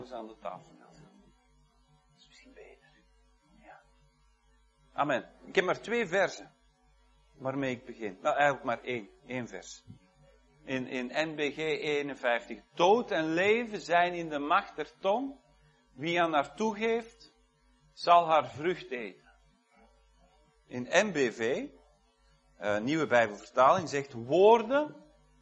aan de tafel. Dat is misschien beter. Ja. Amen. Ik heb maar 2 versen waarmee ik begin. Nou, eigenlijk maar 1 vers. In NBG 51. Dood en leven zijn in de macht der tong. Wie aan haar toegeeft, zal haar vrucht eten. In NBV, nieuwe Bijbelvertaling, zegt woorden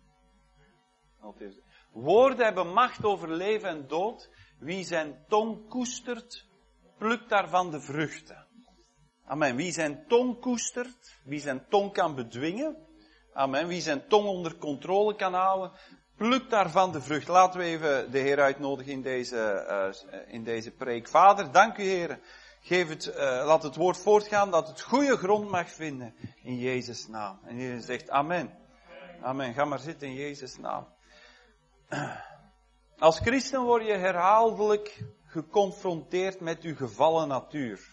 hebben macht over leven en dood. Wie zijn tong koestert, plukt daarvan de vruchten. Amen. Wie zijn tong koestert, wie zijn tong kan bedwingen. Amen. Wie zijn tong onder controle kan houden, plukt daarvan de vrucht. Laten we even de Heer uitnodigen in deze preek. Vader, dank u, Heer. Laat het woord voortgaan dat het goede grond mag vinden in Jezus' naam. En Heer zegt amen. Amen. Ga maar zitten in Jezus' naam. Als christen word je herhaaldelijk geconfronteerd met uw gevallen natuur.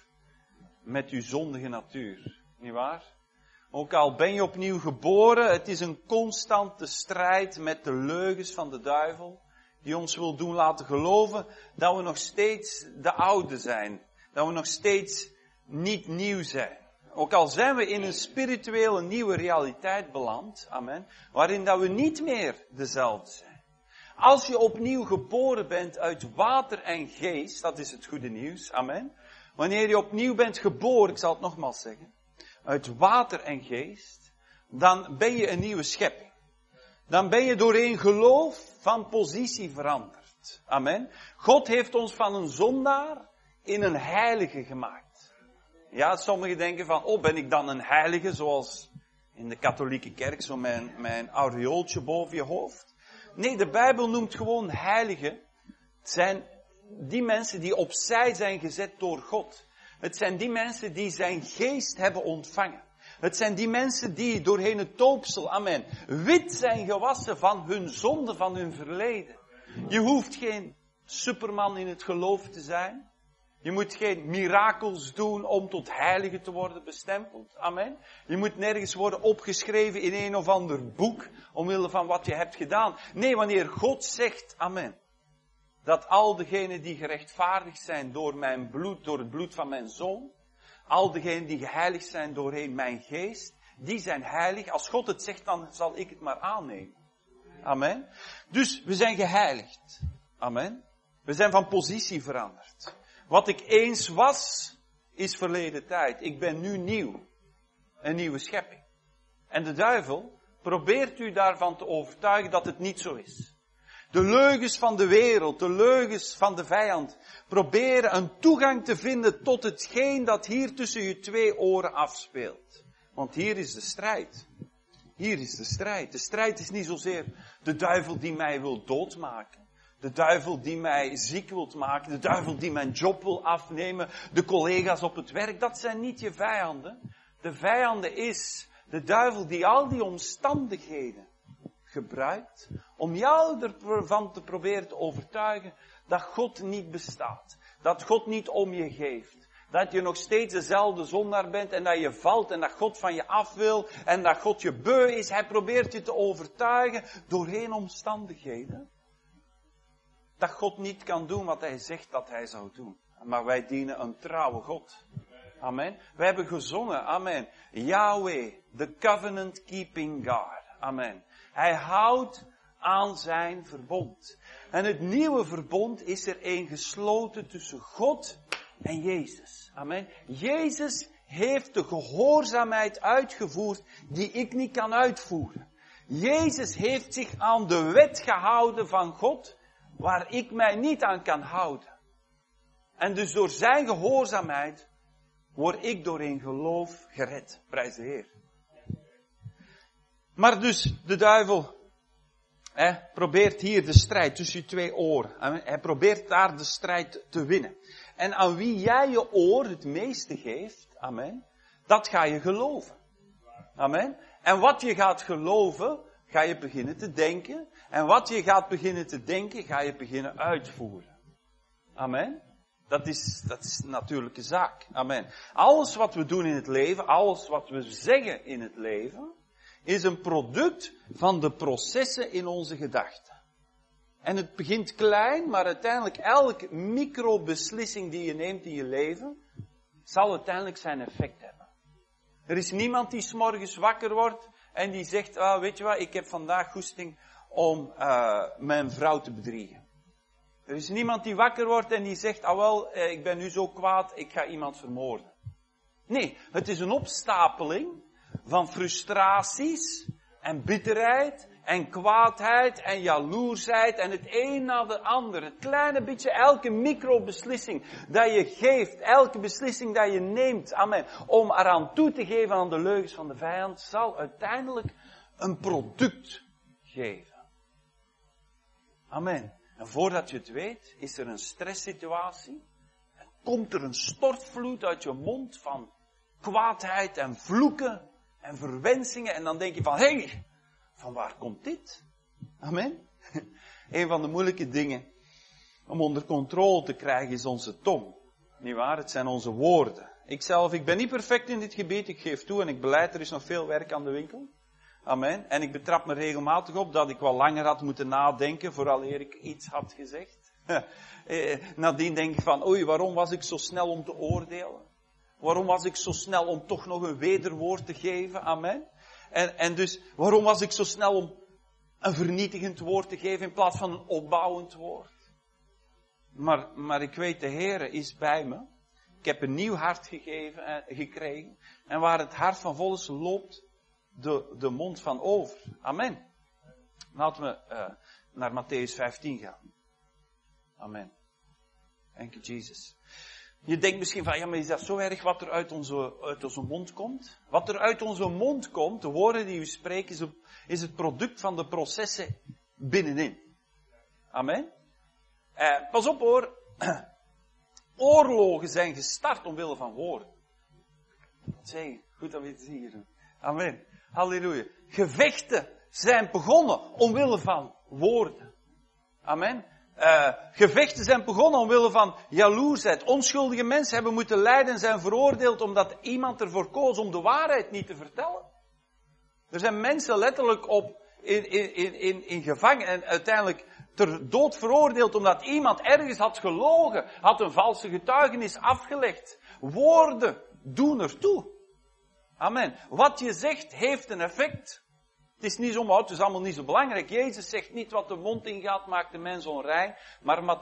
Met uw zondige natuur. Niet waar? Ook al ben je opnieuw geboren, het is een constante strijd met de leugens van de duivel. Die ons wil doen laten geloven dat we nog steeds de oude zijn. Dat we nog steeds niet nieuw zijn. Ook al zijn we in een spirituele nieuwe realiteit beland. Amen. Waarin dat we niet meer dezelfde zijn. Als je opnieuw geboren bent uit water en geest, dat is het goede nieuws. Amen. Wanneer je opnieuw bent geboren, ik zal het nogmaals zeggen. Uit water en geest, dan ben je een nieuwe schepping. Dan ben je doorheen geloof van positie veranderd. Amen. God heeft ons van een zondaar in een heilige gemaakt. Ja, sommigen denken van, ben ik dan een heilige, zoals in de katholieke kerk, zo mijn aureooltje boven je hoofd. Nee, de Bijbel noemt gewoon heiligen. Het zijn die mensen die opzij zijn gezet door God. Het zijn die mensen die zijn geest hebben ontvangen. Het zijn die mensen die doorheen het doopsel, amen, wit zijn gewassen van hun zonde, van hun verleden. Je hoeft geen superman in het geloof te zijn. Je moet geen mirakels doen om tot heilige te worden bestempeld. Amen. Je moet nergens worden opgeschreven in een of ander boek, omwille van wat je hebt gedaan. Nee, wanneer God zegt, amen, dat al degenen die gerechtvaardigd zijn door mijn bloed, door het bloed van mijn zoon, al degenen die geheiligd zijn doorheen mijn geest, die zijn heilig. Als God het zegt, dan zal ik het maar aannemen. Amen. Dus we zijn geheiligd. Amen. We zijn van positie veranderd. Wat ik eens was, is verleden tijd. Ik ben nu nieuw. Een nieuwe schepping. En de duivel probeert u daarvan te overtuigen dat het niet zo is. De leugens van de wereld, de leugens van de vijand, proberen een toegang te vinden tot hetgeen dat hier tussen je 2 oren afspeelt. Want hier is de strijd. Hier is de strijd. De strijd is niet zozeer de duivel die mij wil doodmaken. De duivel die mij ziek wilt maken. De duivel die mijn job wil afnemen. De collega's op het werk. Dat zijn niet je vijanden. De vijanden is de duivel die al die omstandigheden gebruikt om jou ervan te proberen te overtuigen dat God niet bestaat. Dat God niet om je geeft. Dat je nog steeds dezelfde zondaar bent en dat je valt en dat God van je af wil en dat God je beu is. Hij probeert je te overtuigen doorheen omstandigheden dat God niet kan doen wat hij zegt dat hij zou doen. Maar wij dienen een trouwe God. Amen. Wij hebben gezongen. Amen. Yahweh, the covenant keeping God. Amen. Hij houdt aan zijn verbond. En het nieuwe verbond is er een gesloten tussen God en Jezus. Amen. Jezus heeft de gehoorzaamheid uitgevoerd die ik niet kan uitvoeren. Jezus heeft zich aan de wet gehouden van God, waar ik mij niet aan kan houden. En dus door zijn gehoorzaamheid word ik door een geloof gered. Prijs de Heer. Maar dus de duivel probeert hier de strijd tussen je 2 oren. Hij probeert daar de strijd te winnen. En aan wie jij je oor het meeste geeft, amen, dat ga je geloven. Amen. En wat je gaat geloven, ga je beginnen te denken. En wat je gaat beginnen te denken, ga je beginnen uitvoeren. Amen. Dat is een natuurlijke zaak. Amen. Alles wat we doen in het leven, alles wat we zeggen in het leven, is een product van de processen in onze gedachten. En het begint klein, maar uiteindelijk elke microbeslissing die je neemt in je leven, zal uiteindelijk zijn effect hebben. Er is niemand die 's morgens wakker wordt en die zegt, weet je wat, ik heb vandaag goesting om mijn vrouw te bedriegen. Er is niemand die wakker wordt en die zegt, ik ben nu zo kwaad, ik ga iemand vermoorden. Nee, het is een opstapeling van frustraties en bitterheid en kwaadheid en jaloersheid en het een na de ander. Het kleine beetje, elke microbeslissing dat je geeft, elke beslissing dat je neemt, amen, om eraan toe te geven aan de leugens van de vijand, zal uiteindelijk een product geven. Amen. En voordat je het weet, is er een stresssituatie. En komt er een stortvloed uit je mond van kwaadheid en vloeken en verwensingen. En dan denk je van, hé, van waar komt dit? Amen. Een van de moeilijke dingen om onder controle te krijgen is onze tong. Niet waar? Het zijn onze woorden. Ik ben niet perfect in dit gebied, ik geef toe en ik beleid, er is nog veel werk aan de winkel. Amen. En ik betrap me regelmatig op dat ik wel langer had moeten nadenken vooraleer ik iets had gezegd. Nadien denk ik van, oei, waarom was ik zo snel om te oordelen? Waarom was ik zo snel om toch nog een wederwoord te geven? Amen. En dus, waarom was ik zo snel om een vernietigend woord te geven in plaats van een opbouwend woord? Maar ik weet, de Heere is bij me. Ik heb een nieuw hart gekregen. En waar het hart van vol is, loopt de mond van over. Amen. Laten we naar Mattheüs 15 gaan. Amen. Thank you, Jesus. Je denkt misschien van, ja, maar is dat zo erg wat er uit onze mond komt? Wat er uit onze mond komt, de woorden die we spreken, is het product van de processen binnenin. Amen. Pas op hoor. Oorlogen zijn gestart omwille van woorden. Zeg, goed dat we het hier doen. Amen. Halleluja. Gevechten zijn begonnen omwille van woorden. Amen. Gevechten zijn begonnen omwille van jaloersheid. Onschuldige mensen hebben moeten lijden en zijn veroordeeld omdat iemand ervoor koos om de waarheid niet te vertellen. Er zijn mensen letterlijk in gevangen en uiteindelijk ter dood veroordeeld omdat iemand ergens had gelogen, had een valse getuigenis afgelegd. Woorden doen ertoe. Amen. Wat je zegt heeft een effect. Het is niet zo, het is allemaal niet zo belangrijk. Jezus zegt niet wat de mond ingaat maakt de mens onrein, maar wat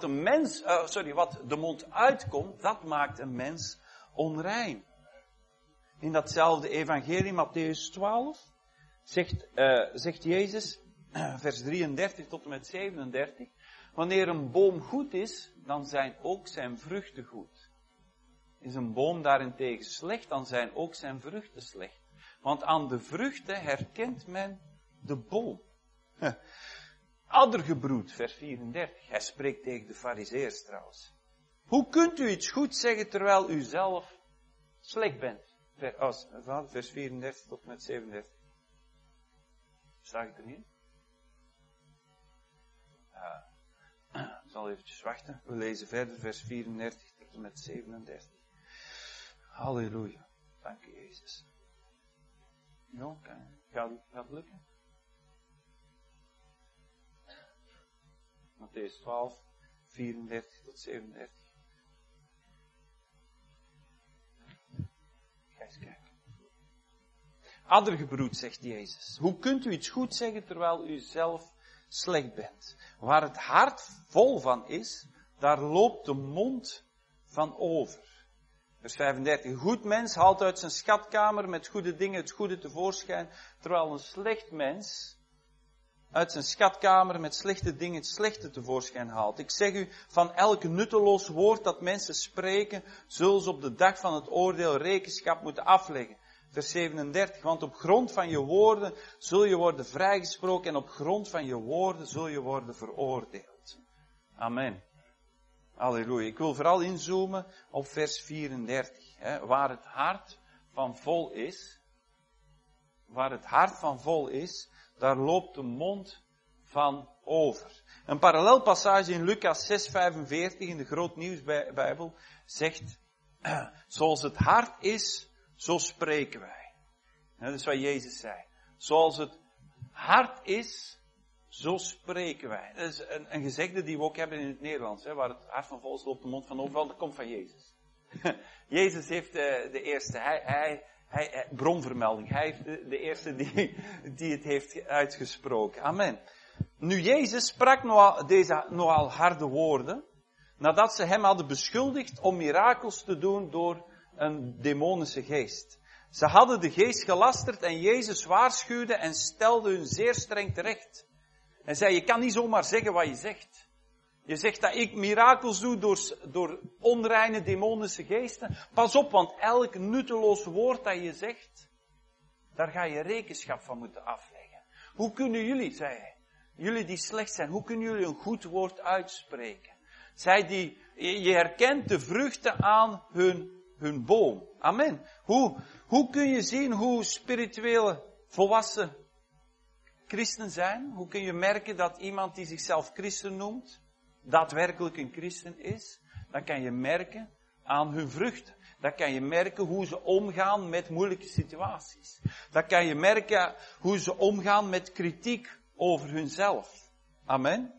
de mond uitkomt, dat maakt een mens onrein. In datzelfde evangelie, Mattheüs 12, zegt Jezus, vers 33 tot en met 37, wanneer een boom goed is, dan zijn ook zijn vruchten goed. Is een boom daarentegen slecht, dan zijn ook zijn vruchten slecht. Want aan de vruchten herkent men de boom. Addergebroed, vers 34. Hij spreekt tegen de Farizeeërs trouwens. Hoe kunt u iets goed zeggen terwijl u zelf slecht bent? Vers 34 tot met 37. Staat het er niet? Ik zal eventjes wachten. We lezen verder, vers 34 tot met 37. Halleluja. Dank u, Jezus. Ja, gaat het lukken? Mattheüs 12, 34 tot 37. Ga eens kijken. Addergebroed, zegt Jezus. Hoe kunt u iets goed zeggen terwijl u zelf slecht bent? Waar het hart vol van is, daar loopt de mond van over. Vers 35. Een goed mens haalt uit zijn schatkamer met goede dingen het goede tevoorschijn, terwijl een slecht mens uit zijn schatkamer met slechte dingen het slechte tevoorschijn haalt. Ik zeg u, van elk nutteloos woord dat mensen spreken, zullen ze op de dag van het oordeel rekenschap moeten afleggen. Vers 37. Want op grond van je woorden zul je worden vrijgesproken en op grond van je woorden zul je worden veroordeeld. Amen. Halleluja. Ik wil vooral inzoomen op vers 34. Waar het hart van vol is, daar loopt de mond van over. Een parallelpassage in Lucas 6:45 in de Groot Nieuwsbijbel zegt, zoals het hart is, zo spreken wij. Dat is wat Jezus zei. Zoals het hart is, Zo spreken wij. Dat is een gezegde die we ook hebben in het Nederlands. Hè, waar het hart van vol is, loopt de mond van overal. Dat komt van Jezus. Jezus heeft de eerste. Hij bronvermelding. Hij heeft de eerste die het heeft uitgesproken. Amen. Nu, Jezus sprak deze nogal harde woorden. Nadat ze hem hadden beschuldigd om mirakels te doen door een demonische geest. Ze hadden de geest gelasterd en Jezus waarschuwde en stelde hun zeer streng terecht. Hij zei, je kan niet zomaar zeggen wat je zegt. Je zegt dat ik mirakels doe door onreine demonische geesten. Pas op, want elk nutteloos woord dat je zegt, daar ga je rekenschap van moeten afleggen. Hoe kunnen jullie, zei hij, jullie die slecht zijn, hoe kunnen jullie een goed woord uitspreken? Je herkent de vruchten aan hun boom. Amen. Hoe kun je zien hoe spirituele volwassen christen zijn? Hoe kun je merken dat iemand die zichzelf christen noemt, daadwerkelijk een christen is? Dat kan je merken aan hun vruchten. Dat kan je merken hoe ze omgaan met moeilijke situaties. Dat kan je merken hoe ze omgaan met kritiek over hunzelf. Amen.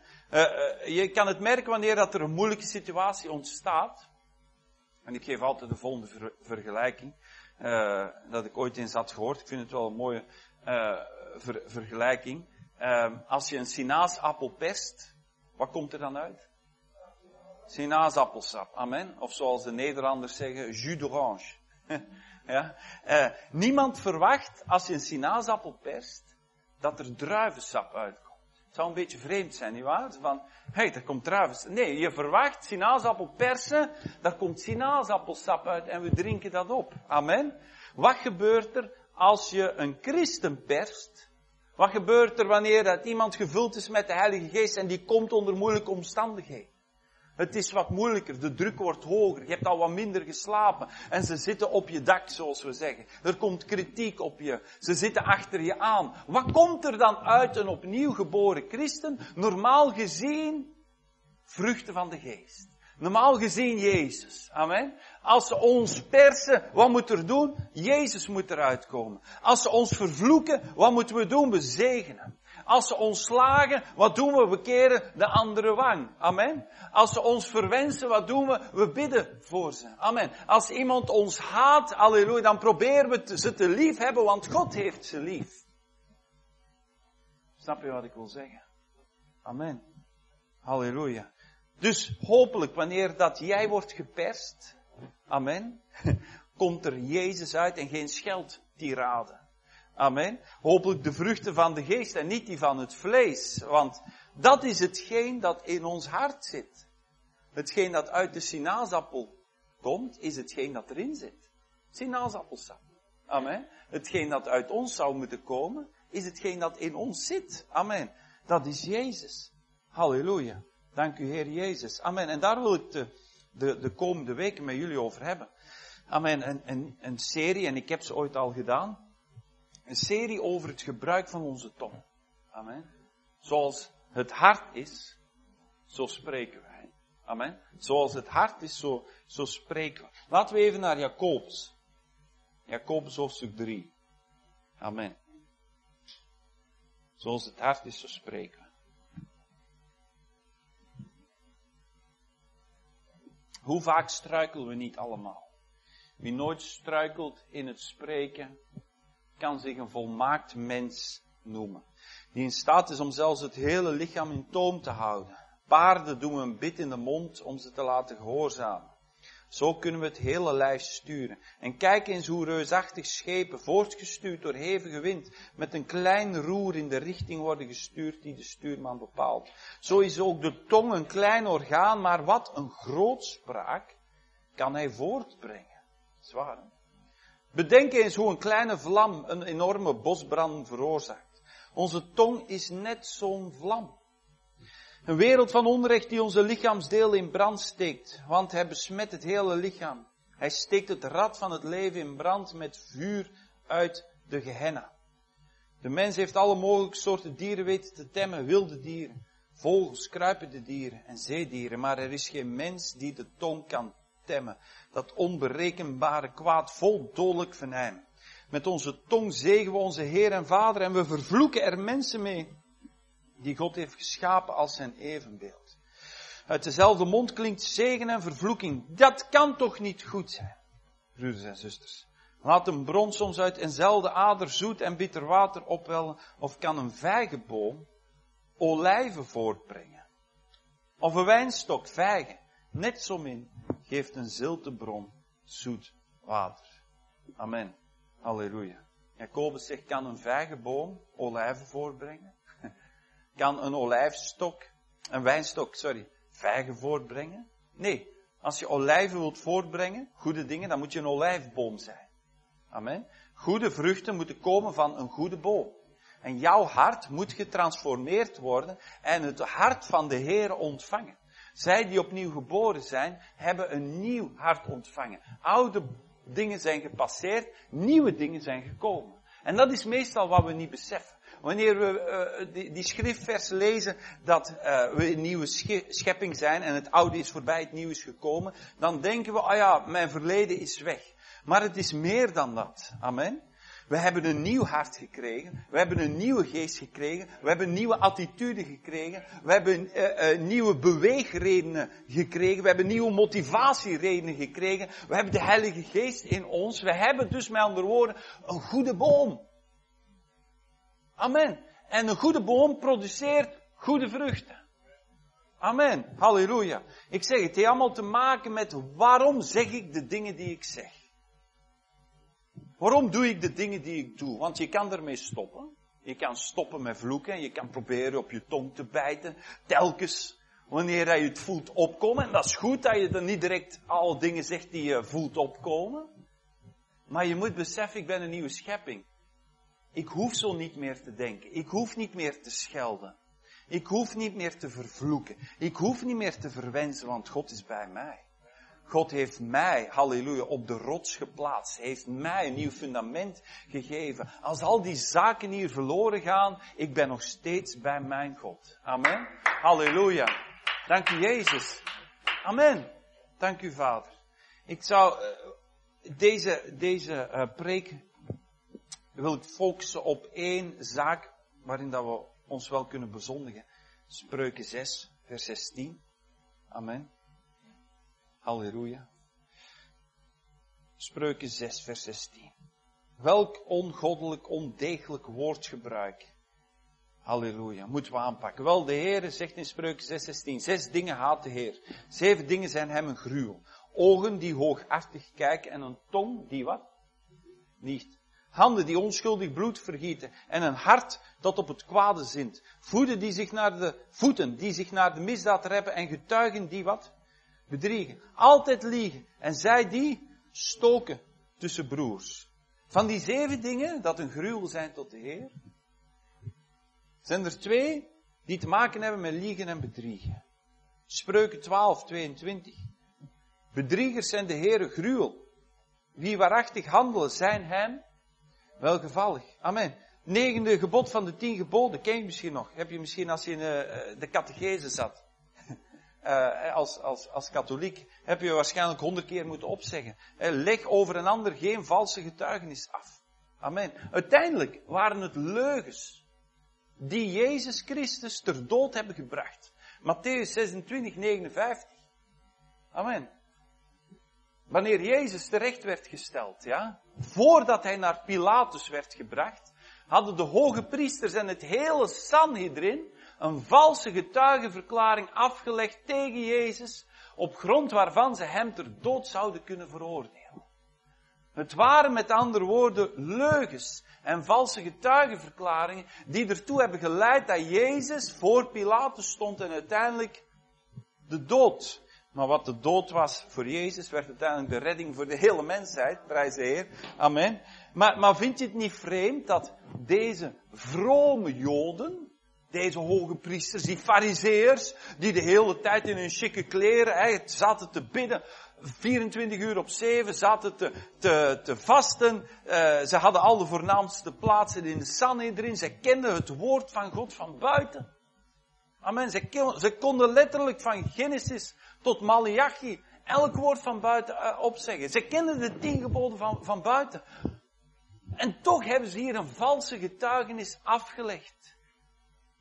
Je kan het merken wanneer dat er een moeilijke situatie ontstaat. En ik geef altijd de volgende vergelijking. Dat ik ooit eens had gehoord. Ik vind het wel een mooie vergelijking. Als je een sinaasappel perst, wat komt er dan uit? Sinaasappelsap. Amen. Of zoals de Nederlanders zeggen, jus d'orange. Ja? Niemand verwacht, als je een sinaasappel perst, dat er druivensap uitkomt. Het zou een beetje vreemd zijn, nietwaar? Van, daar komt druivensap. Nee, je verwacht sinaasappel persen, daar komt sinaasappelsap uit en we drinken dat op. Amen. Wat gebeurt er als je een christen perst? Wat gebeurt er wanneer dat iemand gevuld is met de Heilige Geest en die komt onder moeilijke omstandigheden? Het is wat moeilijker, de druk wordt hoger, je hebt al wat minder geslapen. En ze zitten op je dak, zoals we zeggen. Er komt kritiek op je, ze zitten achter je aan. Wat komt er dan uit een opnieuw geboren christen? Normaal gezien, vruchten van de geest. Normaal gezien Jezus. Amen. Als ze ons persen, wat moeten we doen? Jezus moet eruit komen. Als ze ons vervloeken, wat moeten we doen? We zegenen. Als ze ons slagen, wat doen we? We keren de andere wang. Amen. Als ze ons verwensen, wat doen we? We bidden voor ze. Amen. Als iemand ons haat, halleluja, dan proberen we ze te lief hebben, want God heeft ze lief. Snap je wat ik wil zeggen? Amen. Halleluja. Dus hopelijk, wanneer dat jij wordt geperst, amen, komt er Jezus uit en geen scheldtirade. Amen. Hopelijk de vruchten van de geest en niet die van het vlees. Want dat is hetgeen dat in ons hart zit. Hetgeen dat uit de sinaasappel komt, is hetgeen dat erin zit. Sinaasappelsap. Amen. Hetgeen dat uit ons zou moeten komen, is hetgeen dat in ons zit. Amen. Dat is Jezus. Halleluja. Dank u Heer Jezus. Amen. En daar wil ik de komende weken met jullie over hebben. Amen. Een serie, en ik heb ze ooit al gedaan. Een serie over het gebruik van onze tong. Amen. Zoals het hart is, zo spreken wij. Amen. Zoals het hart is, zo spreken we. Laten we even naar Jacobus. Jacobus hoofdstuk 3. Amen. Zoals het hart is, zo spreken we. Hoe vaak struikelen we niet allemaal? Wie nooit struikelt in het spreken, kan zich een volmaakt mens noemen. Die in staat is om zelfs het hele lichaam in toom te houden. Paarden doen een bit in de mond om ze te laten gehoorzamen. Zo kunnen we het hele lijf sturen. En kijk eens hoe reusachtig schepen, voortgestuurd door hevige wind, met een klein roer in de richting worden gestuurd die de stuurman bepaalt. Zo is ook de tong een klein orgaan, maar wat een grootspraak kan hij voortbrengen. Zwaar, hè? Bedenk eens hoe een kleine vlam een enorme bosbrand veroorzaakt. Onze tong is net zo'n vlam. Een wereld van onrecht die onze lichaamsdeel in brand steekt, want hij besmet het hele lichaam. Hij steekt het rad van het leven in brand met vuur uit de Gehenna. De mens heeft alle mogelijke soorten dieren weten te temmen, wilde dieren, vogels, kruipende dieren en zeedieren, maar er is geen mens die de tong kan temmen. Dat onberekenbare kwaad vol dodelijk venijn. Met onze tong zegen we onze Heer en Vader en we vervloeken er mensen mee. die God heeft geschapen als zijn evenbeeld. Uit dezelfde mond klinkt zegen en vervloeking. Dat kan toch niet goed zijn, broeders en zusters. Laat een bron soms uit eenzelfde ader zoet en bitter water opwellen, of kan een vijgenboom olijven voortbrengen? Of een wijnstok vijgen? Net zo min geeft een ziltebron zoet water. Amen. Halleluja. Jacobus zegt, kan een vijgenboom olijven voortbrengen? Kan een wijnstok, vijgen voortbrengen? Nee, als je olijven wilt voortbrengen, goede dingen, dan moet je een olijfboom zijn. Amen. Goede vruchten moeten komen van een goede boom. En jouw hart moet getransformeerd worden en het hart van de Heer ontvangen. Zij die opnieuw geboren zijn, hebben een nieuw hart ontvangen. Oude dingen zijn gepasseerd, nieuwe dingen zijn gekomen. En dat is meestal wat we niet beseffen. Wanneer we die schriftversen lezen dat we een nieuwe schepping zijn en het oude is voorbij, het nieuwe is gekomen, dan denken we, mijn verleden is weg. Maar het is meer dan dat. Amen. We hebben een nieuw hart gekregen. We hebben een nieuwe geest gekregen. We hebben een nieuwe attitude gekregen. We hebben nieuwe beweegredenen gekregen. We hebben nieuwe motivatieredenen gekregen. We hebben de Heilige Geest in ons. We hebben dus met andere woorden een goede boom. Amen. En een goede boom produceert goede vruchten. Amen. Halleluja. Ik zeg het heeft allemaal te maken met waarom zeg ik de dingen die ik zeg. Waarom doe ik de dingen die ik doe? Want je kan ermee stoppen. Je kan stoppen met vloeken. Je kan proberen op je tong te bijten. Telkens wanneer je het voelt opkomen. En dat is goed dat je dan niet direct alle dingen zegt die je voelt opkomen. Maar je moet beseffen, ik ben een nieuwe schepping. Ik hoef zo niet meer te denken. Ik hoef niet meer te schelden. Ik hoef niet meer te vervloeken. Ik hoef niet meer te verwensen, want God is bij mij. God heeft mij, halleluja, op de rots geplaatst. Hij heeft mij een nieuw fundament gegeven. Als al die zaken hier verloren gaan, ik ben nog steeds bij mijn God. Amen. Halleluja. Dank u, Jezus. Amen. Dank u, Vader. Ik zou deze preek wil ik focussen op één zaak waarin dat we ons wel kunnen bezondigen. Spreuken 6, vers 16. Amen. Halleluja. Spreuken 6, vers 16. Welk ongoddelijk, ondegelijk woordgebruik. Halleluja. Moeten we aanpakken. Wel, de Heer zegt in Spreuken 6, 16. 6 dingen haat de Heer. 7 dingen zijn hem een gruwel. Ogen die hooghartig kijken en een tong die wat? Niet. Handen die onschuldig bloed vergieten. En een hart dat op het kwade zint. Voeten die zich naar de misdaad reppen en getuigen die wat? Bedriegen. Altijd liegen. En zij die stoken tussen broers. Van die 7 dingen dat een gruwel zijn tot de Heer, zijn er 2 die te maken hebben met liegen en bedriegen. Spreuken 12, 22. Bedriegers zijn de Heer gruwel. Wie waarachtig handelen zijn hem welgevallig. Amen. 9e gebod van de 10 geboden. Ken je misschien nog? Heb je misschien als je in de catechese zat. Als katholiek heb je waarschijnlijk 100 keer moeten opzeggen. Leg over een ander geen valse getuigenis af. Amen. Uiteindelijk waren het leugens die Jezus Christus ter dood hebben gebracht. Mattheüs 26, 59. Amen. Wanneer Jezus terecht werd gesteld, voordat hij naar Pilatus werd gebracht, hadden de hoge priesters en het hele Sanhedrin een valse getuigenverklaring afgelegd tegen Jezus, op grond waarvan ze hem ter dood zouden kunnen veroordelen. Het waren met andere woorden leugens en valse getuigenverklaringen die ertoe hebben geleid dat Jezus voor Pilatus stond en uiteindelijk de dood. Maar wat de dood was voor Jezus, werd uiteindelijk de redding voor de hele mensheid. Prijs de Heer. Amen. Maar vind je het niet vreemd dat deze vrome Joden, deze hoge priesters, die farizeërs, die de hele tijd in hun chique kleren, zaten te bidden, 24 uur op 7, zaten te vasten, ze hadden al de voornaamste plaatsen in de Sanhedrin, ze kenden het woord van God van buiten. Amen, ze konden letterlijk van Genesis tot Maleachi elk woord van buiten opzeggen. Ze kenden de 10 geboden van buiten. En toch hebben ze hier een valse getuigenis afgelegd.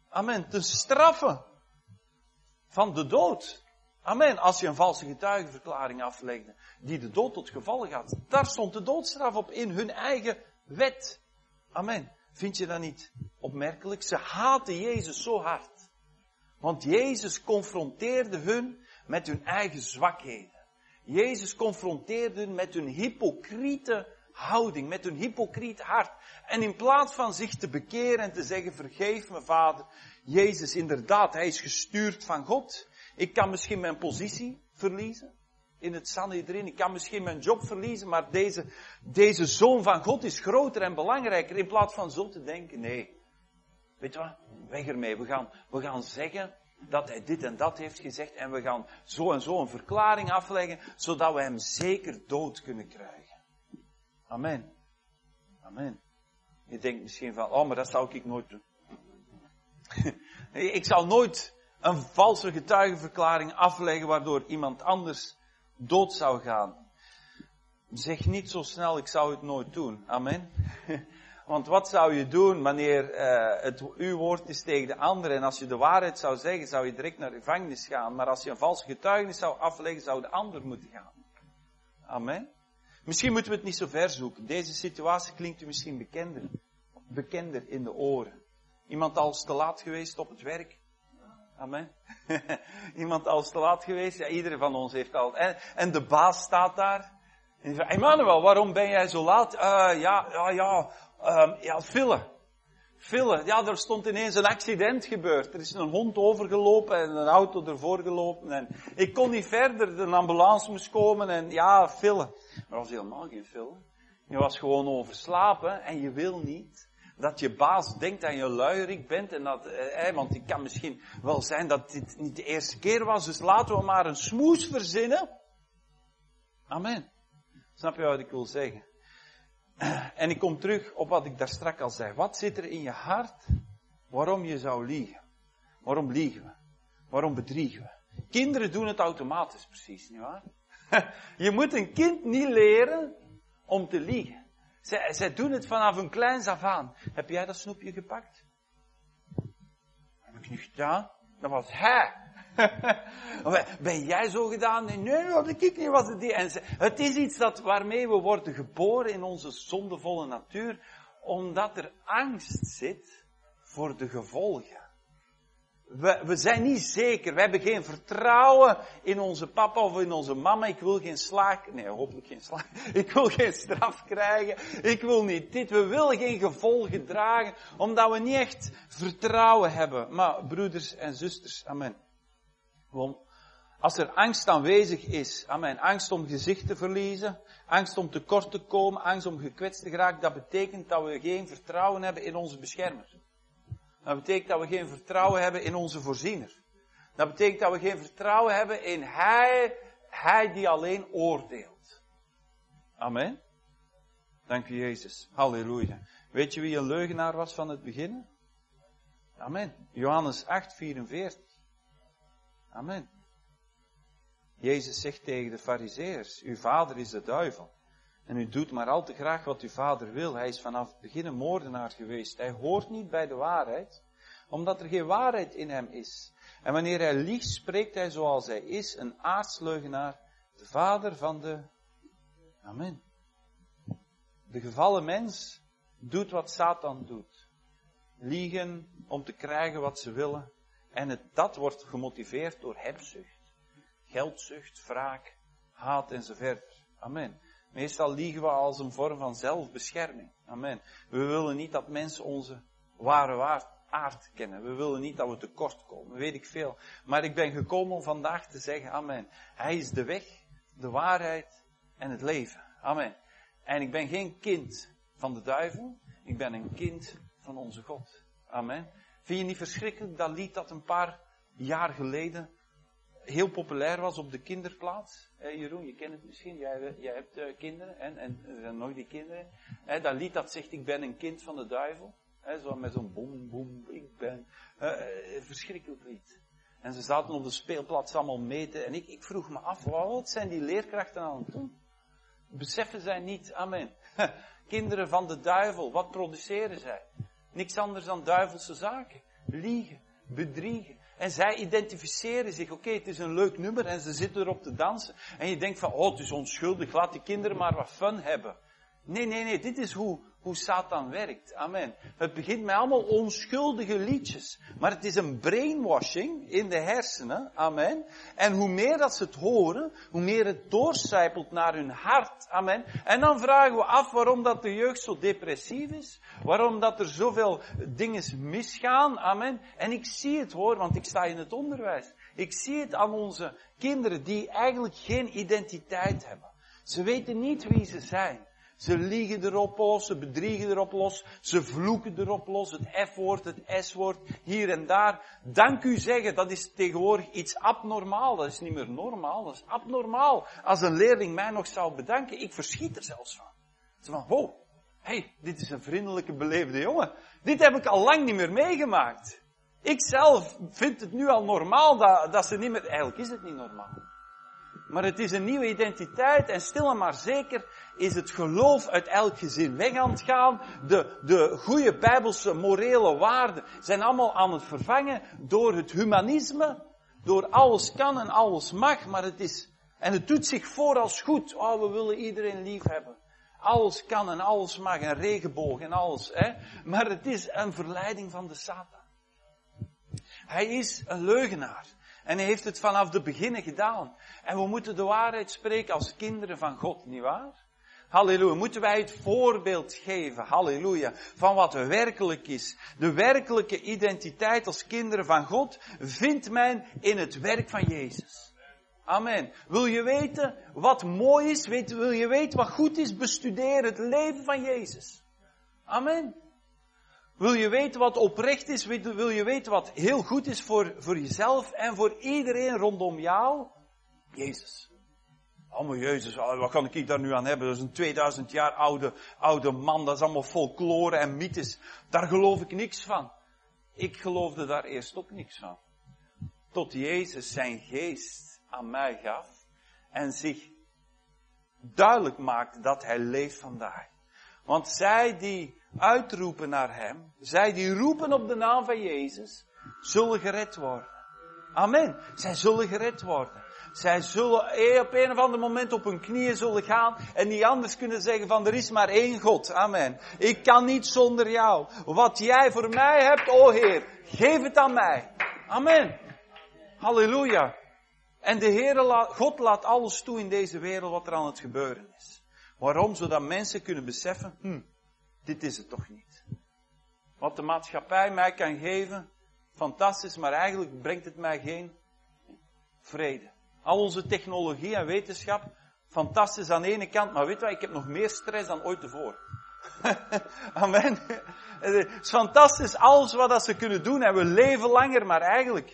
Amen. Te straffen van de dood. Amen. Als je een valse getuigenverklaring aflegde, die de dood tot gevolg had. Daar stond de doodstraf op in hun eigen wet. Amen. Vind je dat niet opmerkelijk? Ze haatten Jezus zo hard. Want Jezus confronteerde hun met hun eigen zwakheden. Jezus confronteerde hun met hun hypocriete houding, met hun hypocriet hart. En in plaats van zich te bekeren en te zeggen, vergeef me Vader, Jezus inderdaad, hij is gestuurd van God. Ik kan misschien mijn positie verliezen in het Sanhedrin. Ik kan misschien mijn job verliezen, maar deze Zoon van God is groter en belangrijker. In plaats van zo te denken, nee. Weet je wat? Weg ermee. We gaan zeggen dat hij dit en dat heeft gezegd en we gaan zo en zo een verklaring afleggen, zodat we hem zeker dood kunnen krijgen. Amen. Amen. Je denkt misschien van, oh, maar dat zou ik nooit doen. Ik zou nooit een valse getuigenverklaring afleggen waardoor iemand anders dood zou gaan. Zeg niet zo snel, ik zou het nooit doen. Amen. Want wat zou je doen wanneer het uw woord is tegen de ander en als je de waarheid zou zeggen, zou je direct naar de gevangenis gaan. Maar als je een valse getuigenis zou afleggen, zou de ander moeten gaan. Amen. Misschien moeten we het niet zo ver zoeken. Deze situatie klinkt u misschien bekender in de oren. Iemand al eens te laat geweest op het werk? Amen. Iemand al eens te laat geweest? Ja, iedereen van ons heeft al. En de baas staat daar. En die zegt, Emmanuel, waarom ben jij zo laat? Fille. Ja, er stond ineens een accident gebeurd. Er is een hond overgelopen en een auto ervoor gelopen. En ik kon niet verder, de ambulance moest komen en ja, fille. Maar dat was helemaal geen fille. Je was gewoon overslapen en je wil niet dat je baas denkt dat je luierik bent. En dat, want het kan misschien wel zijn dat dit niet de eerste keer was. Dus laten we maar een smoes verzinnen. Amen. Snap je wat ik wil zeggen? En ik kom terug op wat ik daar straks al zei. Wat zit er in je hart waarom je zou liegen? Waarom liegen we? Waarom bedriegen we? Kinderen doen het automatisch precies, nietwaar? Je moet een kind niet leren om te liegen. Zij doen het vanaf een kleins af aan. Heb jij dat snoepje gepakt? Heb ik niet gedaan. Dat was hij. Ben jij zo gedaan? Nee, dat heb ik niet. Was het die. En het is iets waarmee we worden geboren in onze zondevolle natuur, omdat er angst zit voor de gevolgen. We zijn niet zeker, we hebben geen vertrouwen in onze papa of in onze mama. Ik wil geen hopelijk geen slaag. Ik wil geen straf krijgen. Ik wil niet dit. We willen geen gevolgen dragen, omdat we niet echt vertrouwen hebben. Maar broeders en zusters, amen. Want als er angst aanwezig is, amen, angst om gezicht te verliezen, angst om tekort te komen, angst om gekwetst te geraken, dat betekent dat we geen vertrouwen hebben in onze beschermer. Dat betekent dat we geen vertrouwen hebben in onze voorziener. Dat betekent dat we geen vertrouwen hebben in Hij die alleen oordeelt. Amen. Dank u Jezus. Halleluja. Weet je wie een leugenaar was van het begin? Amen. Johannes 8:44. Amen. Jezus zegt tegen de Farizeeërs, uw vader is de duivel. En u doet maar al te graag wat uw vader wil. Hij is vanaf het begin een moordenaar geweest. Hij hoort niet bij de waarheid, omdat er geen waarheid in hem is. En wanneer hij liegt, spreekt hij zoals hij is, een aardsleugenaar, de vader van de... Amen. De gevallen mens doet wat Satan doet. Liegen om te krijgen wat ze willen. En dat wordt gemotiveerd door hebzucht, geldzucht, wraak, haat enzovoort. Amen. Meestal liegen we als een vorm van zelfbescherming. Amen. We willen niet dat mensen onze ware aard kennen. We willen niet dat we tekort komen. Weet ik veel. Maar ik ben gekomen om vandaag te zeggen, amen. Hij is de weg, de waarheid en het leven. Amen. En ik ben geen kind van de duivel. Ik ben een kind van onze God. Amen. Vind je niet verschrikkelijk dat lied dat een paar jaar geleden heel populair was op de kinderplaats? Jeroen, je kent het misschien, jij hebt kinderen en er zijn nog die kinderen. Dat lied dat zegt, ik ben een kind van de duivel. Zo met zo'n boem, boem, ik ben. Verschrikkelijk lied. En ze zaten op de speelplaats allemaal meten en ik vroeg me af, wat zijn die leerkrachten aan het doen? Beseffen zij niet, amen. Kinderen van de duivel, wat produceren zij? Niks anders dan duivelse zaken. liegen, bedriegen. En zij identificeren zich, oké, het is een leuk nummer en ze zitten erop te dansen. En je denkt van, oh, het is onschuldig, laat die kinderen maar wat fun hebben. Nee, dit is hoe Satan werkt. Amen. Het begint met allemaal onschuldige liedjes. Maar het is een brainwashing in de hersenen. Amen. En hoe meer dat ze het horen, hoe meer het doorcijpelt naar hun hart. Amen. En dan vragen we af waarom dat de jeugd zo depressief is. Waarom dat er zoveel dingen misgaan. Amen. En ik zie het hoor, want ik sta in het onderwijs. Ik zie het aan onze kinderen die eigenlijk geen identiteit hebben. Ze weten niet wie ze zijn. Ze liegen erop los, ze bedriegen erop los, ze vloeken erop los, het F-woord, het S-woord, hier en daar. Dank u zeggen, dat is tegenwoordig iets abnormaal, dat is niet meer normaal, dat is abnormaal. Als een leerling mij nog zou bedanken, ik verschiet er zelfs van. Ze van, wow, hey, dit is een vriendelijke, beleefde jongen. Dit heb ik al lang niet meer meegemaakt. Ik zelf vind het nu al normaal dat ze niet meer, eigenlijk is het niet normaal. Maar het is een nieuwe identiteit en stil en maar zeker is het geloof uit elk gezin weg aan het gaan. De goede bijbelse morele waarden zijn allemaal aan het vervangen door het humanisme. Door alles kan en alles mag, maar het doet zich voor als goed. Oh, we willen iedereen lief hebben. Alles kan en alles mag, en regenboog en alles. Maar het is een verleiding van de Satan. Hij is een leugenaar. En hij heeft het vanaf de beginnen gedaan. En we moeten de waarheid spreken als kinderen van God, nietwaar? Halleluja. Moeten wij het voorbeeld geven, halleluja, van wat werkelijk is. De werkelijke identiteit als kinderen van God vindt men in het werk van Jezus. Amen. Wil je weten wat mooi is? Wil je weten wat goed is? Bestudeer het leven van Jezus. Amen. Wil je weten wat oprecht is? Wil je weten wat heel goed is voor jezelf en voor iedereen rondom jou? Jezus. Oh, maar Jezus, wat kan ik daar nu aan hebben? Dat is een 2000 jaar oude man, dat is allemaal folklore en mythes. Daar geloof ik niks van. Ik geloofde daar eerst ook niks van. Tot Jezus zijn geest aan mij gaf en zich duidelijk maakte dat hij leeft vandaag. Want zij die uitroepen naar hem, zij die roepen op de naam van Jezus, zullen gered worden. Amen. Zij zullen gered worden. Zij zullen op een of ander moment op hun knieën zullen gaan en niet anders kunnen zeggen van er is maar één God. Amen. Ik kan niet zonder jou. Wat jij voor mij hebt, o Heer, geef het aan mij. Amen. Halleluja. En de Heere, God laat alles toe in deze wereld wat er aan het gebeuren is. Waarom? Zodat mensen kunnen beseffen, dit is het toch niet. Wat de maatschappij mij kan geven, fantastisch, maar eigenlijk brengt het mij geen vrede. Al onze technologie en wetenschap, fantastisch aan de ene kant, maar weet je wat, ik heb nog meer stress dan ooit tevoren. Amen. Het is fantastisch alles wat ze kunnen doen en we leven langer, maar eigenlijk,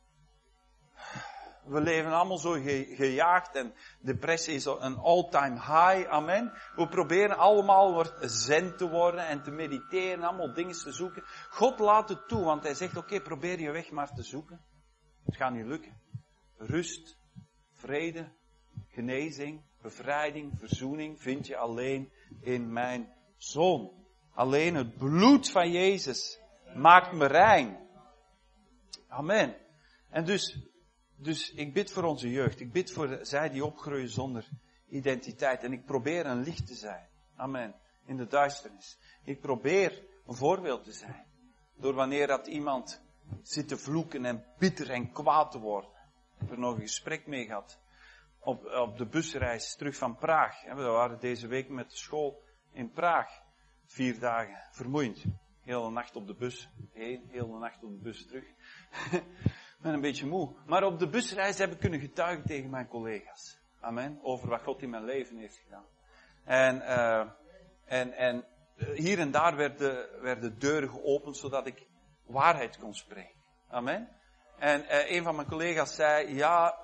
we leven allemaal zo gejaagd en depressie is een all-time high, amen. We proberen allemaal zen te worden en te mediteren, allemaal dingen te zoeken. God laat het toe, want hij zegt, oké, probeer je weg maar te zoeken. Het gaat niet lukken. Rust, vrede, genezing, bevrijding, verzoening vind je alleen in mijn Zoon. Alleen het bloed van Jezus maakt me rein. Amen. En dus ik bid voor onze jeugd. Ik bid voor zij die opgroeien zonder identiteit. En ik probeer een licht te zijn. Amen. In de duisternis. Ik probeer een voorbeeld te zijn. Door wanneer dat iemand zit te vloeken en bitter en kwaad te worden. Ik heb er nog een gesprek mee gehad. Op de busreis terug van Praag. We waren deze week met de school in Praag. 4 dagen. Vermoeiend. Hele nacht op de bus heen. Hele nacht op de bus terug. Ik ben een beetje moe. Maar op de busreis heb ik kunnen getuigen tegen mijn collega's. Amen. Over wat God in mijn leven heeft gedaan. En hier en daar werden deuren geopend zodat ik waarheid kon spreken. Amen. En een van mijn collega's zei, ja,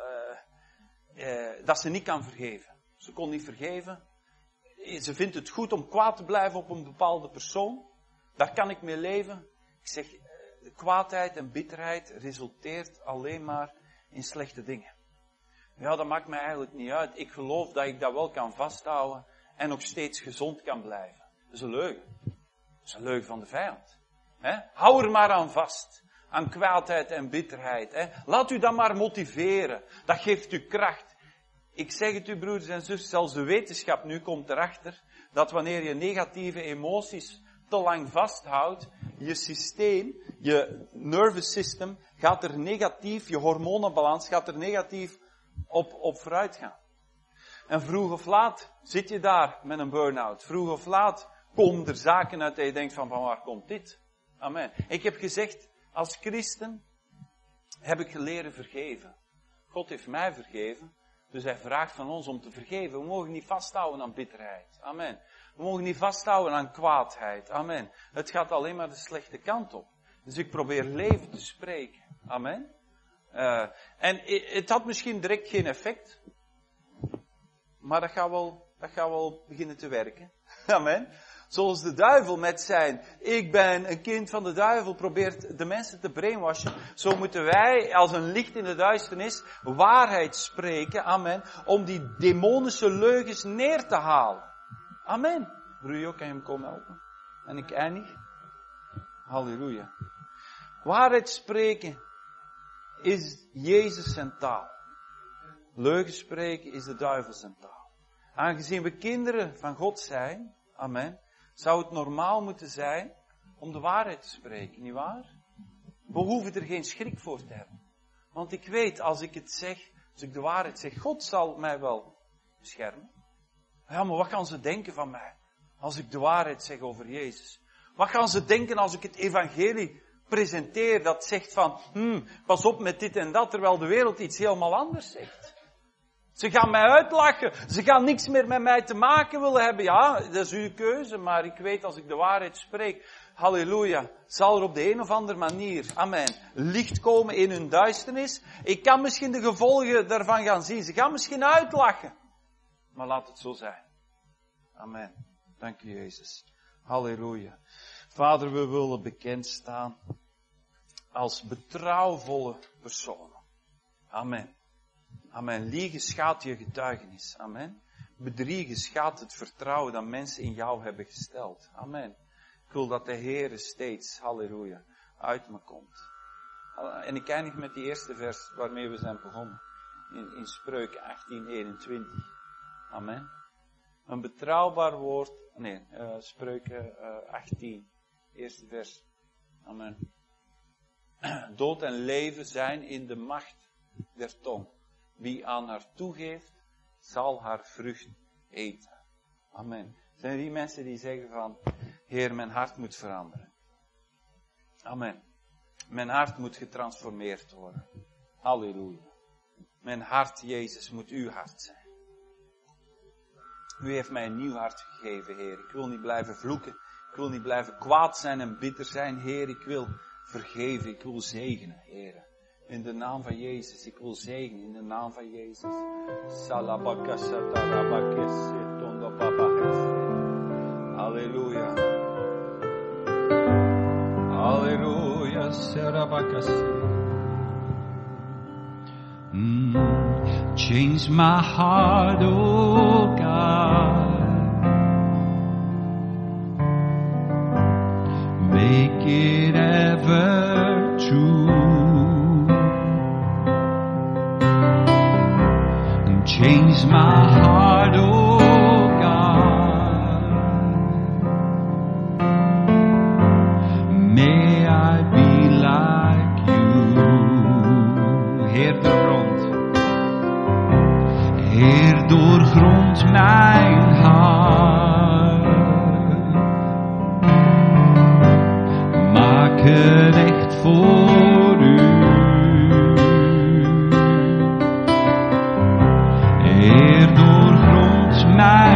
dat ze niet kan vergeven. Ze kon niet vergeven. Ze vindt het goed om kwaad te blijven op een bepaalde persoon. Daar kan ik mee leven. Ik zeg, kwaadheid en bitterheid resulteert alleen maar in slechte dingen. Ja, dat maakt mij eigenlijk niet uit. Ik geloof dat ik dat wel kan vasthouden en nog steeds gezond kan blijven. Dat is een leugen. Dat is een leugen van de vijand. Hou er maar aan vast. Aan kwaadheid en bitterheid. Laat u dat maar motiveren. Dat geeft u kracht. Ik zeg het u, broeders en zusters, zelfs de wetenschap nu komt erachter dat wanneer je negatieve emoties te lang vasthoudt, je systeem, je nervous system, gaat er negatief, je hormonenbalans gaat er negatief op vooruit gaan. En vroeg of laat zit je daar met een burn-out. Vroeg of laat komen er zaken uit dat je denkt van waar komt dit? Amen. Ik heb gezegd, als christen heb ik leren vergeven. God heeft mij vergeven. Dus hij vraagt van ons om te vergeven. We mogen niet vasthouden aan bitterheid. Amen. We mogen niet vasthouden aan kwaadheid. Amen. Het gaat alleen maar de slechte kant op. Dus ik probeer leven te spreken. Amen. En het had misschien direct geen effect. Maar dat gaat wel beginnen te werken. Amen. Zoals de duivel met zijn, ik ben een kind van de duivel, probeert de mensen te brainwashen. Zo moeten wij, als een licht in de duisternis, waarheid spreken. Amen. Om die demonische leugens neer te halen. Amen. Broer, kan je hem komen helpen? En ik eindig. Halleluja. Waarheid spreken is Jezus zijn taal. Leugen spreken is de duivel zijn taal. Aangezien we kinderen van God zijn, amen, zou het normaal moeten zijn om de waarheid te spreken, nietwaar? We hoeven er geen schrik voor te hebben. Want ik weet, als ik het zeg, als ik de waarheid zeg, God zal mij wel beschermen. Ja, maar wat gaan ze denken van mij? Als ik de waarheid zeg over Jezus. Wat gaan ze denken als ik het evangelie presenteer dat zegt van, pas op met dit en dat, terwijl de wereld iets helemaal anders zegt. Ze gaan mij uitlachen. Ze gaan niks meer met mij te maken willen hebben. Ja, dat is uw keuze, maar ik weet als ik de waarheid spreek, halleluja, zal er op de een of andere manier, amen, licht komen in hun duisternis. Ik kan misschien de gevolgen daarvan gaan zien. Ze gaan misschien uitlachen. Maar laat het zo zijn. Amen. Dank u, Jezus. Halleluja. Vader, we willen bekend staan als betrouwvolle personen. Amen. Amen. Liegen schaadt je getuigenis. Amen. Bedriegen schaadt het vertrouwen dat mensen in jou hebben gesteld. Amen. Ik wil dat de Heere steeds, halleluja, uit me komt. En ik eindig met die eerste vers waarmee we zijn begonnen. In Spreuken 18:21. Amen. Een betrouwbaar woord. Spreuken 18. Eerste vers. Amen. Dood en leven zijn in de macht der tong. Wie aan haar toegeeft, zal haar vrucht eten. Amen. Zijn er die mensen die zeggen van, Heer, mijn hart moet veranderen. Amen. Mijn hart moet getransformeerd worden. Halleluja. Mijn hart, Jezus, moet uw hart zijn. U heeft mij een nieuw hart gegeven, Heer. Ik wil niet blijven vloeken. Ik wil niet blijven kwaad zijn en bitter zijn, Heer. Ik wil vergeven. Ik wil zegenen, Heer. In de naam van Jezus. Ik wil zegenen in de naam van Jezus. Halleluja. Halleluja. Change my heart, oh God. Make it ever true. Change my heart, oh God. May I be like you. Heer, Heer, doorgrond mijn hart. Maak het echt voor u. Heer, doorgrond mijn